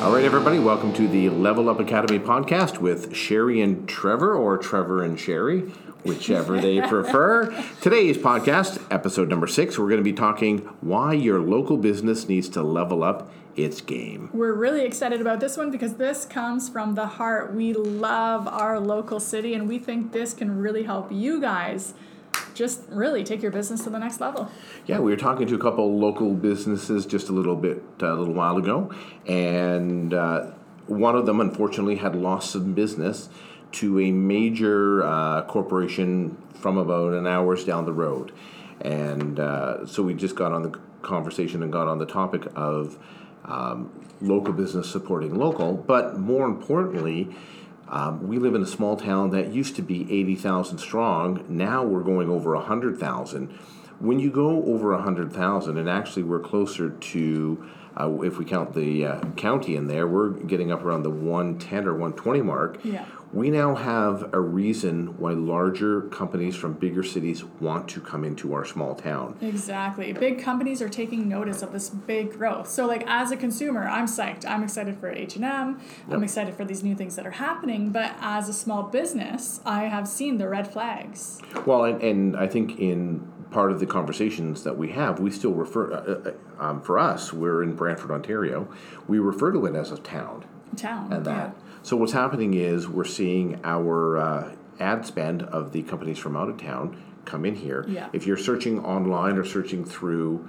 All right, everybody, welcome to the Level Up Academy podcast with Sherry and Trevor, or Trevor and Sherry, whichever they prefer. Today's podcast, episode number 6, we're going to be talking why your local business needs to level up its game. We're really excited about this one because this comes from the heart. We love our local city, and we think this can really help you guys just really take your business to the next level. Yeah, we were talking to a couple local businesses just a little while ago, and one of them unfortunately had lost some business to a major corporation from about an hour's down the road. And so we just got on the conversation and got on the topic of local business supporting local, but more importantly, we live in a small town that used to be 80,000 strong. Now we're going over 100,000. When you go over 100,000, and actually we're closer to, if we count the county in there, we're getting up around the 110 or 120 mark. Yeah. We now have a reason why larger companies from bigger cities want to come into our small town. Exactly. Big companies are taking notice of this big growth. So, like, as a consumer, I'm psyched. I'm excited for H&M. Yep. I'm excited for these new things that are happening. But as a small business, I have seen the red flags. Well, and I think in part of the conversations that we have, we still refer, for us, we're in Brantford, Ontario, we refer to it as a town. And that. Yeah. So what's happening is we're seeing our ad spend of the companies from out of town come in here. Yeah. If you're searching online or searching through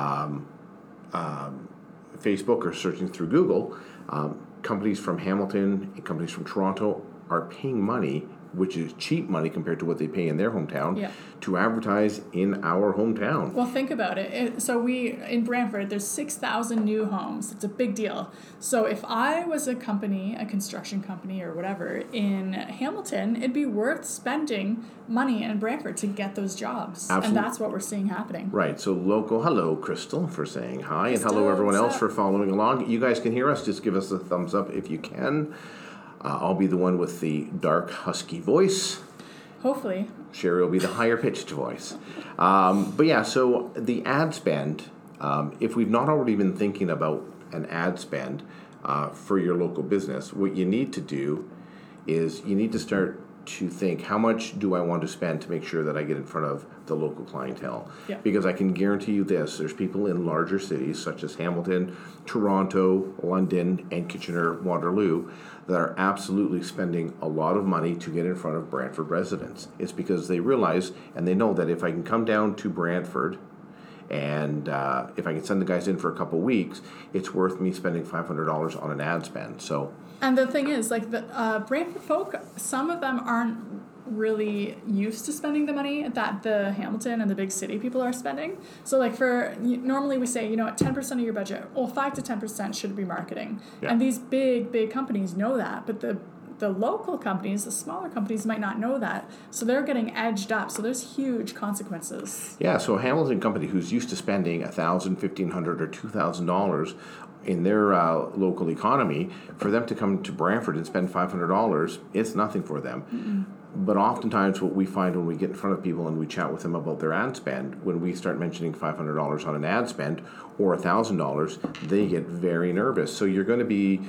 Facebook or searching through Google, companies from Hamilton and companies from Toronto are paying money, which is cheap money compared to what they pay in their hometown, Yeah. to advertise in our hometown. Well, think about it. So in Brantford, there's 6,000 new homes. It's a big deal. So if I was a company, a construction company or whatever, in Hamilton, it'd be worth spending money in Brantford to get those jobs. Absolutely. And that's what we're seeing happening. Right, so local, hello, Crystal, for saying hi, and hello, Crystal, everyone what's else, up? for following along. You guys can hear us, just give us a thumbs up if you can. I'll be the one with the dark, husky voice. Hopefully. Sherry will be the higher-pitched voice. But yeah, so the ad spend, if we've not already been thinking about an ad spend for your local business, what you need to do is you need to start to think, how much do I want to spend to make sure that I get in front of the local clientele? Yeah. Because I can guarantee you this, there's people in larger cities such as Hamilton, Toronto, London, and Kitchener-Waterloo that are absolutely spending a lot of money to get in front of Brantford residents. It's because they realize and they know that if I can come down to Brantford and if I can send the guys in for a couple weeks, it's worth me spending $500 on an ad spend. So. And the thing is, like, the Brantford folk, some of them aren't really used to spending the money that the Hamilton and the big city people are spending. So, like, normally we say, 10% of your budget, 5 to 10% should be marketing. Yeah. And these big companies know that, but the local companies, the smaller companies, might not know that. So they're getting edged up. So there's huge consequences. Yeah, so a Hamilton company who's used to spending $1,000, $1,500, or $2,000 in their local economy, for them to come to Brantford and spend $500, it's nothing for them. Mm-mm. But oftentimes what we find when we get in front of people and we chat with them about their ad spend, when we start mentioning $500 on an ad spend or $1,000, they get very nervous. So you're going to be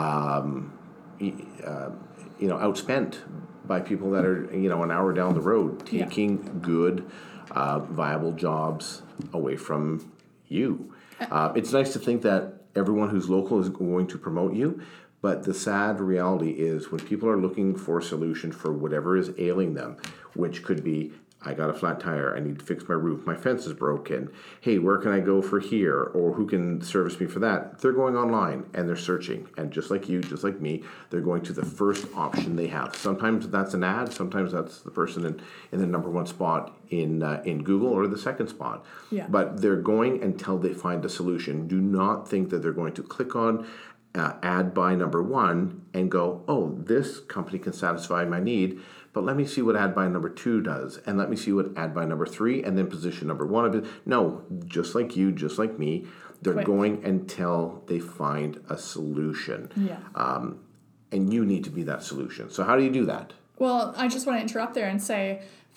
outspent by people that are, an hour down the road, taking good, viable jobs away from you. It's nice to think that everyone who's local is going to promote you, but the sad reality is when people are looking for a solution for whatever is ailing them, which could be, I got a flat tire, I need to fix my roof, my fence is broken, hey, where can I go for here, or who can service me for that? They're going online and they're searching, and just like you, just like me, they're going to the first option they have. Sometimes that's an ad, sometimes that's the person in the number one spot in Google or the second spot. Yeah. But they're going until they find a solution. Do not think that they're going to click on ad buy number 1 and go, oh, this company can satisfy my need, but let me see what ad buy number 2 does, and let me see what ad buy number 3, and then position number 1 of it. No, just like you, just like me, they're going until they find a solution. Yeah. And you need to be that solution. So how do you do that? Well, I just want to interrupt there and say,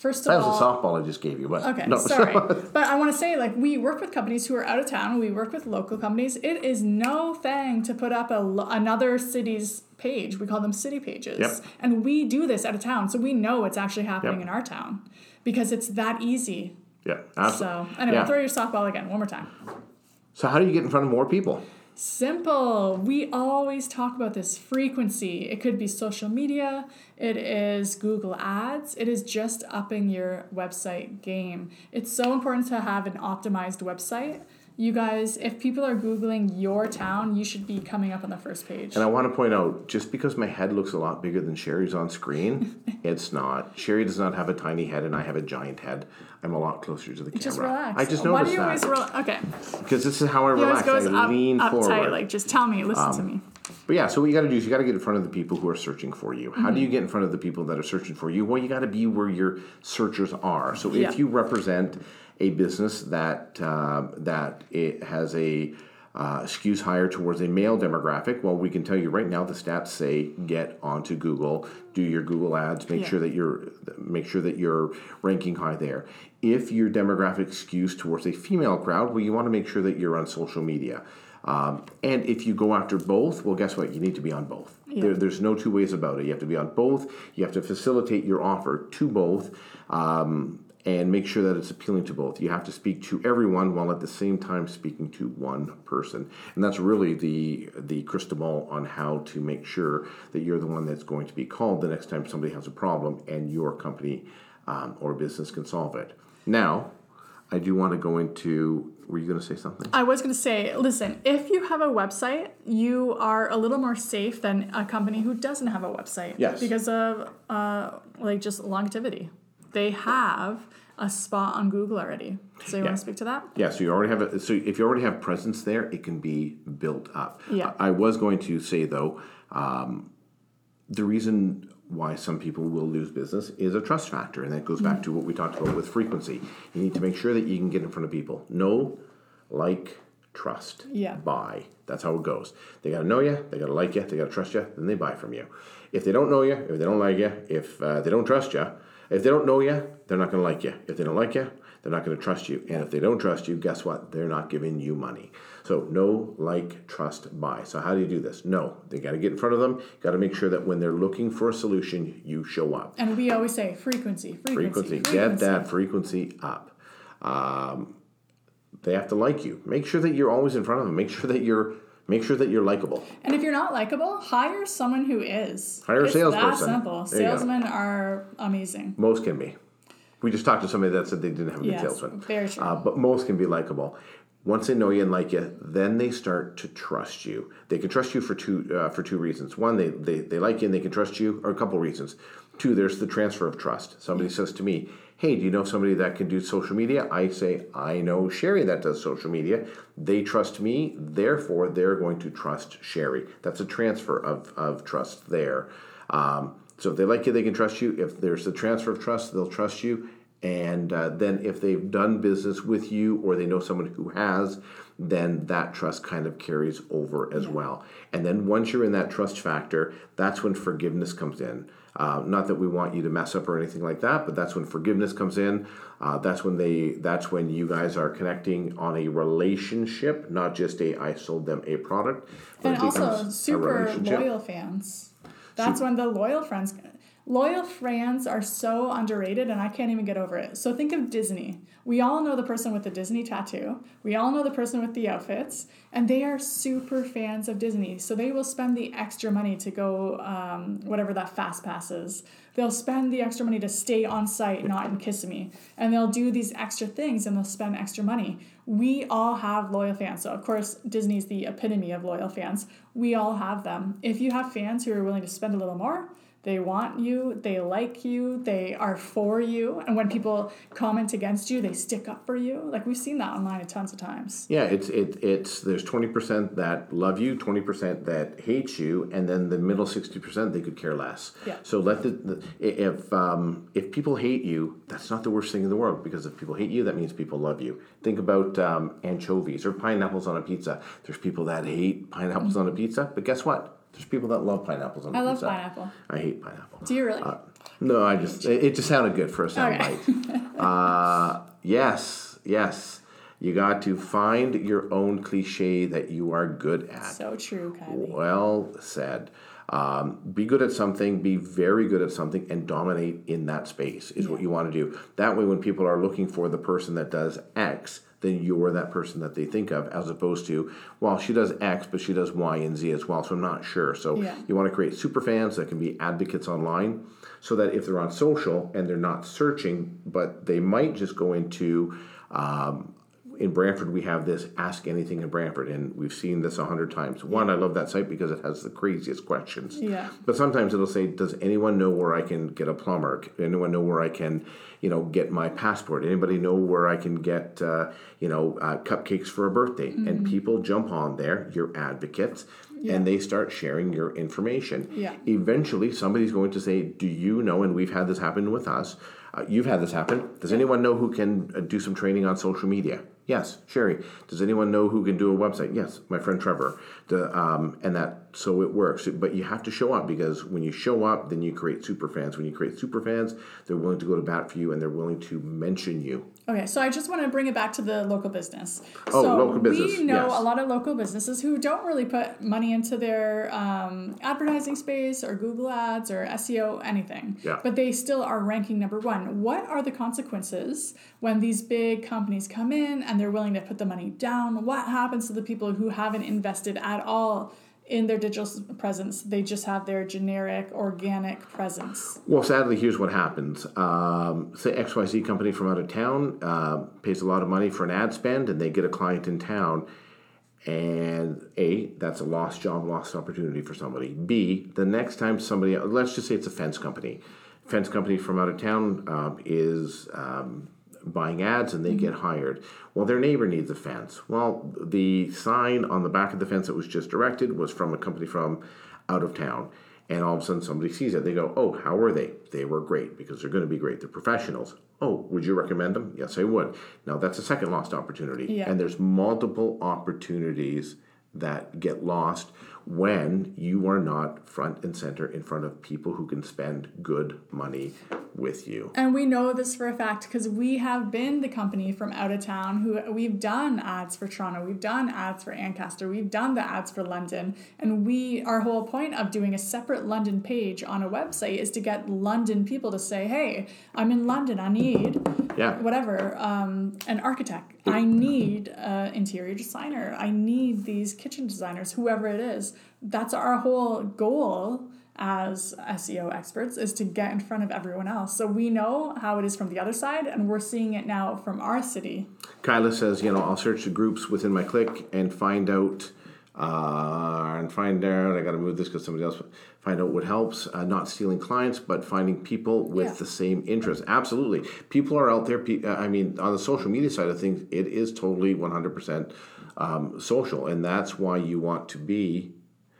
First of That all, was a softball I just gave you. But okay, no. sorry. But I want to say, like, we work with companies who are out of town. We work with local companies. It is no thing to put up another city's page. We call them city pages. Yep. And we do this out of town, so we know what's actually happening Yep. in our town because it's that easy. Yeah, absolutely. So, anyway, Yeah. throw your softball again, one more time. So how do you get in front of more people? Simple. We always talk about this frequency. It could be social media. It is Google Ads. It is just upping your website game. It's so important to have an optimized website. You guys, if people are Googling your town, you should be coming up on the first page. And I want to point out, just because my head looks a lot bigger than Sherry's on screen, it's not. Sherry does not have a tiny head, and I have a giant head. I'm a lot closer to the camera. Just relax. I just Why noticed do you always that. Okay. Because this is how I He always relax. goes I lean up forward. tight. Like, just tell me. Listen to me. But yeah, so what you got to do is you got to get in front of the people who are searching for you. How do you get in front of the people that are searching for you? Well, you got to be where your searchers are. So Yeah. if you represent a business that it has a skews higher towards a male demographic, well, we can tell you right now the stats say get onto Google, do your Google ads, make sure that you're ranking high there. If your demographic skews towards a female crowd, well, you want to make sure that you're on social media. And if you go after both, well, guess what? You need to be on both. Yeah. There's no two ways about it. You have to be on both. You have to facilitate your offer to both. And make sure that it's appealing to both. You have to speak to everyone while at the same time speaking to one person. And that's really the crystal ball on how to make sure that you're the one that's going to be called the next time somebody has a problem and your company or business can solve it. Now, I do want to go into, were you going to say something? I was going to say, listen, if you have a website, you are a little more safe than a company who doesn't have a website. Yes. Because of just longevity. They have a spot on Google already. So you want to speak to that? Yeah, so you already have so if you already have presence there, it can be built up. Yeah. I was going to say though, the reason why some people will lose business is a trust factor, and that goes back to what we talked about with frequency. You need to make sure that you can get in front of people. Know, like, trust, buy. That's how it goes. They got to know you, they got to like you, they got to trust you, then they buy from you. If they don't know you, if they don't like you, if they don't trust you, if they don't know you, they're not going to like you. If they don't like you, they're not going to trust you. And if they don't trust you, guess what? They're not giving you money. So know, like, trust, buy. So how do you do this? No, they got to get in front of them. You got to make sure that when they're looking for a solution, you show up. And we always say frequency. Get that frequency up. They have to like you. Make sure that you're always in front of them. Make sure that you're likable. And if you're not likable, hire someone who is. Hire a salesperson. It's that simple. Salesmen are amazing. Most can be. We just talked to somebody that said they didn't have a good salesman. Very true. But most can be likable. Once they know you and like you, then they start to trust you. They can trust you for two reasons. One, they like you and they can trust you, or a couple reasons. Two, there's the transfer of trust. Somebody says to me, hey, do you know somebody that can do social media? I say, I know Sherry that does social media. They trust me, therefore they're going to trust Sherry. That's a transfer of trust there. So if they like you, they can trust you. If there's the transfer of trust, they'll trust you. And then if they've done business with you or they know someone who has, then that trust kind of carries over as well. And then once you're in that trust factor, that's when forgiveness comes in. Not that we want you to mess up or anything like that, but that's when forgiveness comes in. That's when you guys are connecting on a relationship, not just I sold them a product. But and also super loyal fans. That's when the loyal fans are so underrated, and I can't even get over it. So think of Disney. We all know the person with the Disney tattoo. We all know the person with the outfits, and they are super fans of Disney. So they will spend the extra money to go, whatever that fast pass is. They'll spend the extra money to stay on site, not in Kissimmee. And they'll do these extra things, and they'll spend extra money. We all have loyal fans. So, of course, Disney's the epitome of loyal fans. We all have them. If you have fans who are willing to spend a little more, they want you, they like you, they are for you. And when people comment against you, they stick up for you. Like, we've seen that online tons of times. Yeah, it's there's 20% that love you, 20% that hate you, and then the middle 60% they could care less. Yeah. So if people hate you, that's not the worst thing in the world, because if people hate you, that means people love you. Think about anchovies or pineapples on a pizza. There's people that hate pineapples on a pizza, but guess what? There's people that love pineapples on a pizza. I love pineapple. I hate pineapple. Do you really? No, it just sounded good for a soundbite. Yes. You got to find your own cliche that you are good at. So true, Kylie. Well said. Be good at something, be very good at something, and dominate in that space is what you want to do. That way, when people are looking for the person that does X, then you're that person that they think of, as opposed to, well, she does X, but she does Y and Z as well, so I'm not sure. So you want to create super fans that can be advocates online, so that if they're on social and they're not searching, but they might just go into... in Brantford, we have this Ask Anything in Brantford, and we've seen this 100 times. One, I love that site because it has the craziest questions. Yeah. But sometimes it'll say, does anyone know where I can get a plumber? Anyone know where I can, get my passport? Anybody know where I can get, cupcakes for a birthday? Mm-hmm. And people jump on there, your advocates, and they start sharing your information. Yeah. Eventually, somebody's going to say, do you know, and we've had this happen with us, you've had this happen. Does anyone know who can do some training on social media? Yes, Sherry. Does anyone know who can do a website? Yes, my friend Trevor. So it works. But you have to show up, because when you show up, then you create super fans. When you create super fans, they're willing to go to bat for you, and they're willing to mention you. Okay, so I just want to bring it back to the local business. Local business. We know a lot of local businesses who don't really put money into their advertising space or Google Ads or SEO, anything. Yeah. But they still are ranking number one. What are the consequences when these big companies come in and they're willing to put the money down? What happens to the people who haven't invested at all in their digital presence? They just have their generic, organic presence. Well, sadly, here's what happens. Say XYZ company from out of town pays a lot of money for an ad spend, and they get a client in town. And A, that's a lost job, lost opportunity for somebody. B, the next time somebody, let's just say it's a fence company. Fence company from out of town is... buying ads, and they get hired. Well, their neighbor needs a fence. Well, the sign on the back of the fence that was just erected was from a company from out of town. And all of a sudden somebody sees it. They go, oh, how were they? They were great, because they're going to be great. They're professionals. Oh, would you recommend them? Yes, I would. Now, that's a second lost opportunity. Yeah. And there's multiple opportunities that get lost when you are not front and center in front of people who can spend good money with you. And we know this for a fact because we have been the company from out of town who we've done ads for Toronto, we've done ads for Ancaster, we've done the ads for London, and our whole point of doing a separate London page on a website is to get London people to say, hey, I'm in London, I need an architect, I need an interior designer, I need these kitchen designers, whoever it is. That's our whole goal as SEO experts, is to get in front of everyone else. So we know how it is from the other side, and we're seeing it now from our city. Kyla says, I'll search the groups within my click and find out, I got to move this because somebody else, find out what helps, not stealing clients, but finding people with the same interests. Absolutely. People are out there. On the social media side of things, it is totally 100% social, and that's why you want to be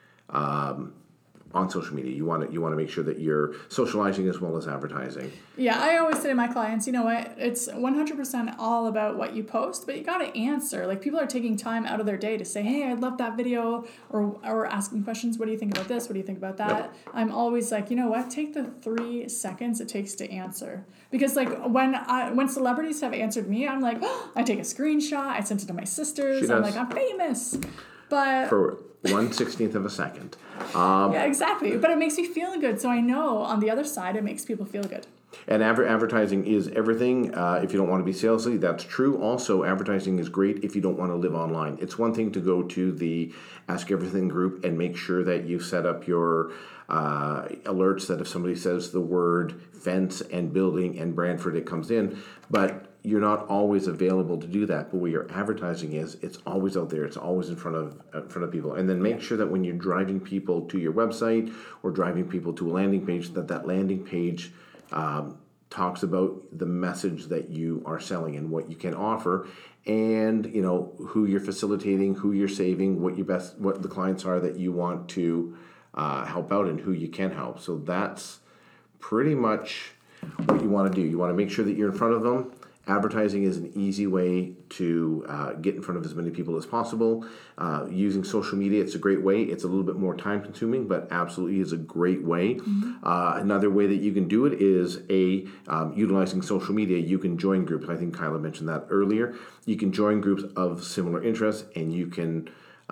on social media. You want to make sure that you're socializing as well as advertising. Yeah, I always say to my clients, you know what, it's 100% all about what you post, but you got to answer. Like, people are taking time out of their day to say, hey, I love that video, or asking questions. What do you think about this? What do you think about that? Yep. I'm always like, you know what, take the 3 seconds it takes to answer. Because like when celebrities have answered me, I'm like, I take a screenshot, I sent it to my sisters. I'm like, I'm famous. But for 1/16 of a second. Yeah, exactly. But it makes me feel good. So I know on the other side, it makes people feel good. And advertising is everything. If you don't want to be salesy, that's true. Also, advertising is great if you don't want to live online. It's one thing to go to the Ask Everything group and make sure that you set up your alerts that if somebody says the word fence and building and Brantford, it comes in. But you're not always available to do that. But where your advertising is, it's always out there. It's always in front of people. And then make sure that when you're driving people to your website or driving people to a landing page, that landing page talks about the message that you are selling and what you can offer, and who you're facilitating, who you're saving, what the clients are that you want to help out, and who you can help. So that's pretty much what you want to do. You want to make sure that you're in front of them, Advertising is an easy way to get in front of as many people as possible. Using social media, it's a great way. It's a little bit more time consuming, but absolutely is a great way. Another way that you can do it is utilizing social media. You can join groups. I think Kyla mentioned that earlier. You can join groups of similar interests, and you can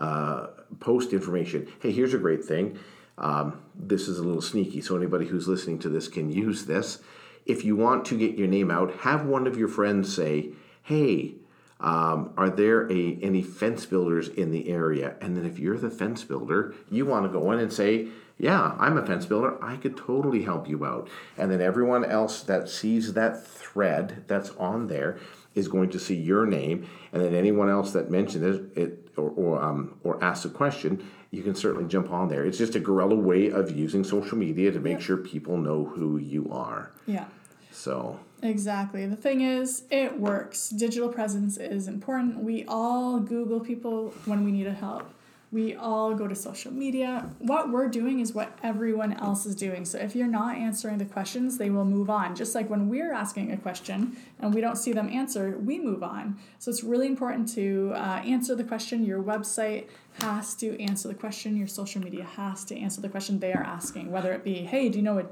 post information. Hey, here's a great thing. This is a little sneaky, so anybody who's listening to this can use this. If you want to get your name out, have one of your friends say, hey, are there any fence builders in the area? And then if you're the fence builder, you want to go in and say, yeah, I'm a fence builder. I could totally help you out. And then everyone else that sees that thread that's on there is going to see your name. And then anyone else that mentioned it or asks a question, you can certainly jump on there. It's just a guerrilla way of using social media to make sure people know who you are. Yeah. So. Exactly. The thing is, it works. Digital presence is important. We all Google people when we need help. We all go to social media. What we're doing is what everyone else is doing. So if you're not answering the questions, they will move on. Just like when we're asking a question and we don't see them answer, we move on. So it's really important to answer the question. Your website has to answer the question. Your social media has to answer the question they are asking, whether it be, hey, do you know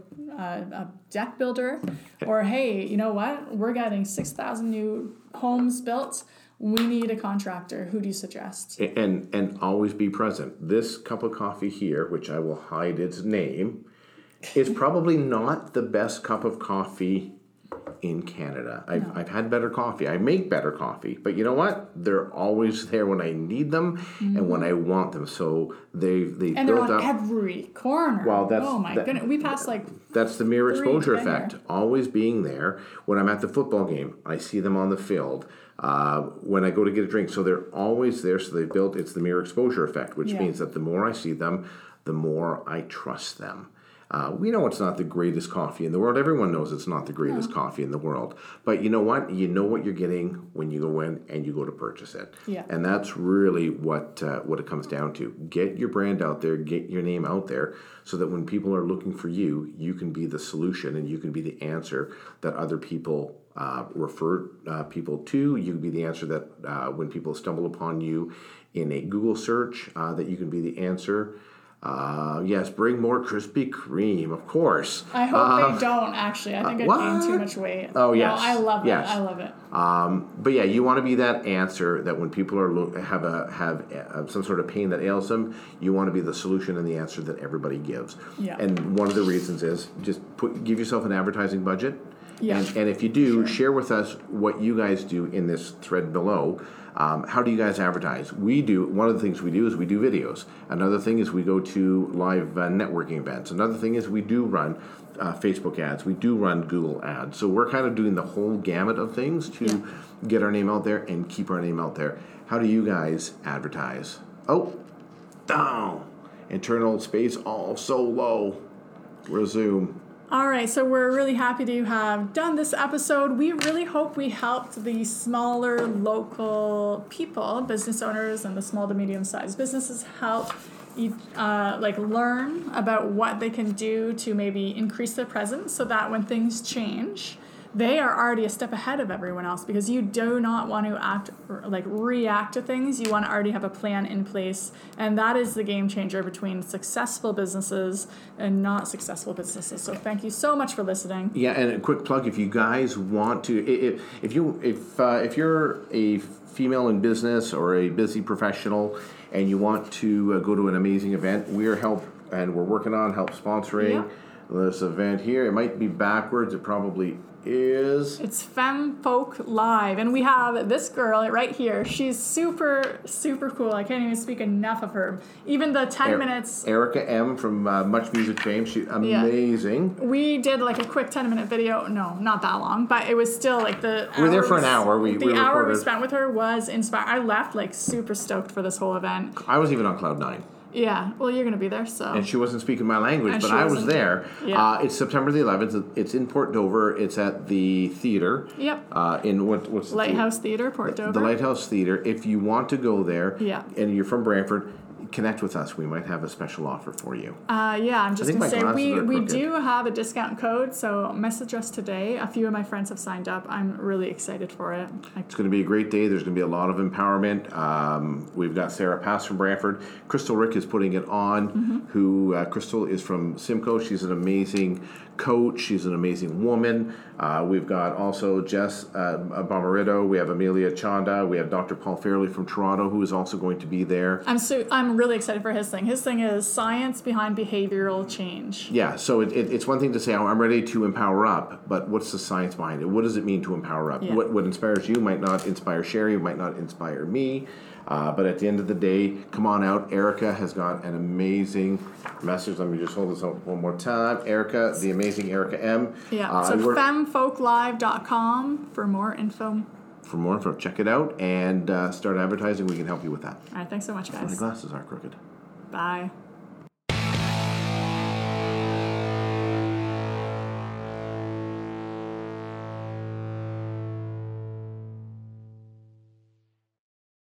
a deck builder? Or, hey, you know what? We're getting 6,000 new homes built. We need a contractor. Who do you suggest? And always be present. This cup of coffee here, which I will hide its name, is probably not the best cup of coffee in Canada. I've had better coffee. I make better coffee. But you know what? They're always there when I need them and when I want them. So they built up. And they're on every corner. Well, goodness. We passed that's the mirror exposure effect. There. Always being there. When I'm at the football game, I see them on the field. When I go to get a drink. So they're always there. So it's the mirror exposure effect, which means that the more I see them, the more I trust them. We know it's not the greatest coffee in the world. Everyone knows it's not the greatest coffee in the world. But you know what? You know what you're getting when you go in and you go to purchase it. Yeah. And that's really what it comes down to. Get your brand out there. Get your name out there so that when people are looking for you, you can be the solution and you can be the answer that other people refer people to. You can be the answer that when people stumble upon you in a Google search, that you can be the answer. Yes, bring more Krispy Kreme, of course. I hope they don't, actually. I think I gained too much weight. Oh, yes. No, I love it. Yes. I love it. But yeah, you want to be that answer that when people have some sort of pain that ails them, you want to be the solution and the answer that everybody gives. Yeah. And one of the reasons is just give yourself an advertising budget. Yeah. And if you do, share with us what you guys do in this thread below. How do you guys advertise? One of the things we do is we do videos. Another thing is we go to live networking events. Another thing is we do run Facebook ads. We do run Google ads. So we're kind of doing the whole gamut of things to get our name out there and keep our name out there. How do you guys advertise? Oh, down. Internal space all so low. Resume. All right, so we're really happy to have done this episode. We really hope we helped the smaller local people, business owners, and the small to medium-sized businesses learn about what they can do to maybe increase their presence so that when things change, they are already a step ahead of everyone else, because you do not want to react to things. You want to already have a plan in place, and that is the game changer between successful businesses and not successful businesses. So thank you so much for listening. Yeah, and a quick plug: if you guys want to, if you're a female in business or a busy professional and you want to go to an amazing event, we're working on help sponsoring this event here. It might be backwards. It probably is. It's FemFolk Live, and we have this girl right here. She's super, super cool. I can't even speak enough of her. Even the 10 minutes. Erica M. from Much Music fame. She's amazing. Yeah. We did a quick 10-minute video. No, not that long, but it was still the we were there for an hour. The hour we spent with her was inspiring. I left super stoked for this whole event. I was even on cloud 9. Yeah, well, you're going to be there, so. And she wasn't speaking my language, but I was there. Yeah. It's September the 11th. It's in Port Dover. It's at the theater. Yep. In what's Lighthouse Theater, Port Dover. The Lighthouse Theater. If you want to go there, and you're from Brantford, connect with us. We might have a special offer for you. Yeah, I'm just think going to my say glasses are we crooked. do have a discount code, so message us today. A few of my friends have signed up. I'm really excited for it. It's going to be a great day. There's going to be a lot of empowerment. We've got Sarah Pass from Brantford. Crystal Rick is putting it on. Crystal is from Simcoe. She's an amazing coach. She's an amazing woman. We've got also Jess Bomarito. We have Amelia Chanda. We have Dr. Paul Fairley from Toronto, who is also going to be there. I'm really excited for his thing. His thing is science behind behavioral change. Yeah, so it's one thing to say, I'm ready to empower up, but what's the science behind it? What does it mean to empower up? Yeah. What inspires you might not inspire Sherry, might not inspire me, but at the end of the day, come on out. Erica has got an amazing message. Let me just hold this up one more time. Erica, the amazing Erica M. Yeah, so femfolklive.com for more info. For more info, check it out and start advertising. We can help you with that. All right, thanks so much, My guys. glasses are crooked. Bye.